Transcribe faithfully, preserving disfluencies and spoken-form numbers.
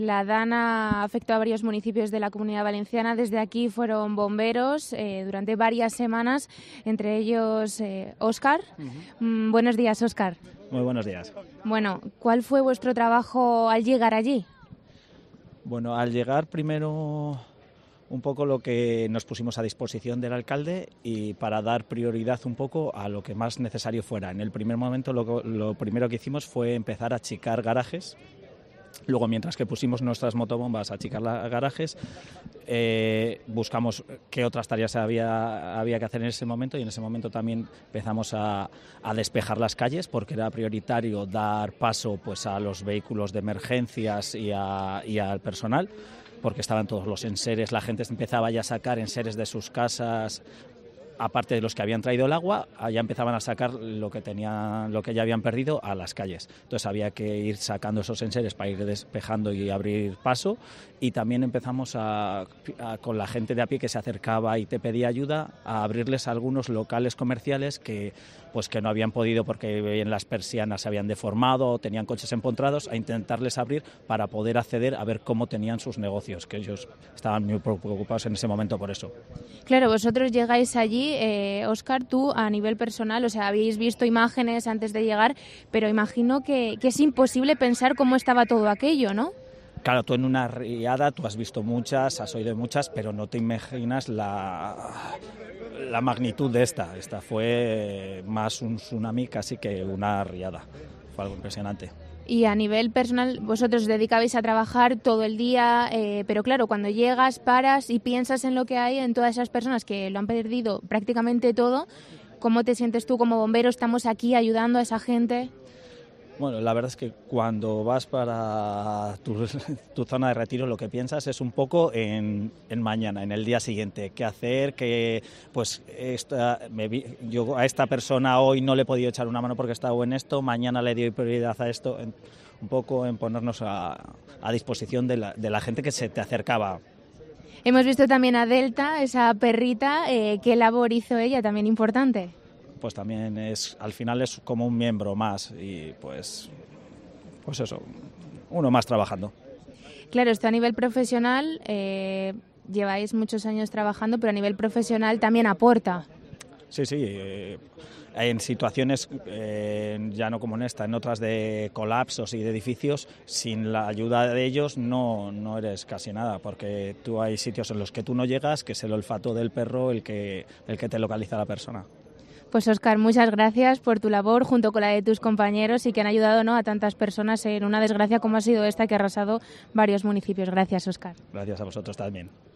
La DANA afectó a varios municipios de la Comunidad Valenciana. Desde aquí fueron bomberos eh, durante varias semanas, entre ellos eh, Óscar. Uh-huh. Mm, buenos días, Óscar. Muy buenos días. Bueno, ¿cuál fue vuestro trabajo al llegar allí? Bueno, al llegar primero un poco lo que nos pusimos a disposición del alcalde y para dar prioridad un poco a lo que más necesario fuera. En el primer momento lo, lo primero que hicimos fue empezar a achicar garajes. Luego, mientras que pusimos nuestras motobombas a achicar los garajes, eh, buscamos qué otras tareas había, había que hacer en ese momento y en ese momento también empezamos a, a despejar las calles porque era prioritario dar paso pues, a los vehículos de emergencias y, a, y al personal, porque estaban todos los enseres, la gente empezaba ya a sacar enseres de sus casas. Aparte de los que habían traído el agua, ya empezaban a sacar lo que tenían, lo que ya habían perdido a las calles. Entonces había que ir sacando esos enseres para ir despejando y abrir paso. Y también empezamos a, a, con la gente de a pie que se acercaba y te pedía ayuda, a abrirles algunos locales comerciales que, pues, que no habían podido porque en las persianas se habían deformado, tenían coches empotrados, a intentarles abrir para poder acceder a ver cómo tenían sus negocios, que ellos estaban muy preocupados en ese momento por eso. Claro, vosotros llegáis allí. Eh, Óscar, tú a nivel personal, o sea, habéis visto imágenes antes de llegar, pero imagino que, que es imposible pensar cómo estaba todo aquello, ¿no? Claro, tú en una riada, tú has visto muchas, has oído muchas, pero no te imaginas la, la magnitud de esta. Esta fue más un tsunami casi que una riada. Fue algo impresionante. Y a nivel personal, vosotros os dedicabais a trabajar todo el día, eh, pero claro, cuando llegas, paras y piensas en lo que hay, en todas esas personas que lo han perdido prácticamente todo, ¿cómo te sientes tú como bombero? ¿Estamos aquí ayudando a esa gente? Bueno, la verdad es que cuando vas para tu, tu zona de retiro lo que piensas es un poco en, en mañana, en el día siguiente, qué hacer, que pues esta, me vi, yo a esta persona hoy no le he podido echar una mano porque he estado en esto, mañana le doy prioridad a esto, en, un poco en ponernos a, a disposición de la, de la gente que se te acercaba. Hemos visto también a Delta, esa perrita, eh, ¿qué labor hizo ella? También importante. Pues también es, al final es como un miembro más y pues, pues eso, uno más trabajando. Claro, esto a nivel profesional, eh, lleváis muchos años trabajando, pero a nivel profesional también aporta. Sí, sí, eh, en situaciones, eh, ya no como en esta, en otras de colapsos y de edificios, sin la ayuda de ellos no, no eres casi nada, porque tú hay sitios en los que tú no llegas, que es el olfato del perro el que, el que te localiza a la persona. Pues Óscar, muchas gracias por tu labor junto con la de tus compañeros y que han ayudado, ¿no?, a tantas personas en una desgracia como ha sido esta que ha arrasado varios municipios. Gracias, Óscar. Gracias a vosotros también.